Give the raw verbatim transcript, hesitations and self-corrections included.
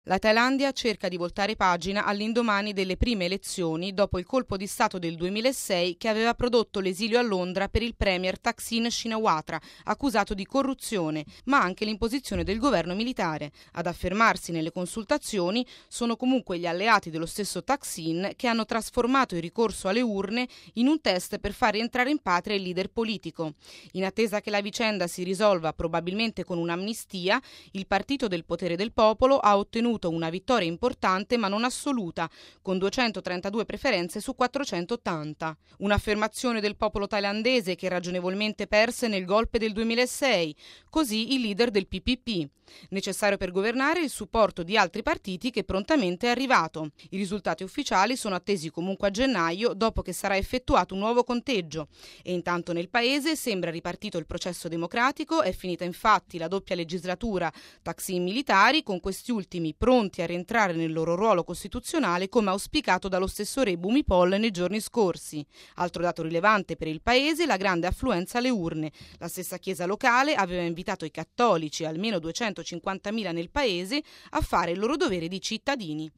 La Thailandia cerca di voltare pagina all'indomani delle prime elezioni dopo il colpo di Stato del duemilasei che aveva prodotto l'esilio a Londra per il premier Thaksin Shinawatra, accusato di corruzione, ma anche l'imposizione del governo militare. Ad affermarsi nelle consultazioni sono comunque gli alleati dello stesso Thaksin che hanno trasformato il ricorso alle urne in un test per far rientrare in patria il leader politico. In attesa che la vicenda si risolva probabilmente con un'amnistia, il partito del potere del popolo ha ottenuto una vittoria importante ma non assoluta, con duecentotrentadue preferenze su quattrocentottanta. Un'affermazione del popolo thailandese che ragionevolmente perse nel golpe del duemilasei, così il leader del P P P. Necessario per governare il supporto di altri partiti che prontamente è arrivato. I risultati ufficiali sono attesi comunque a gennaio, dopo che sarà effettuato un nuovo conteggio. E intanto nel paese sembra ripartito il processo democratico, è finita infatti la doppia legislatura Thaksin militari, con questi ultimi pronti a rientrare nel loro ruolo costituzionale come auspicato dallo stesso re Bhumipol nei giorni scorsi. Altro dato rilevante per il paese, la grande affluenza alle urne. La stessa chiesa locale aveva invitato i cattolici, almeno duecentocinquantamila nel paese, a fare il loro dovere di cittadini.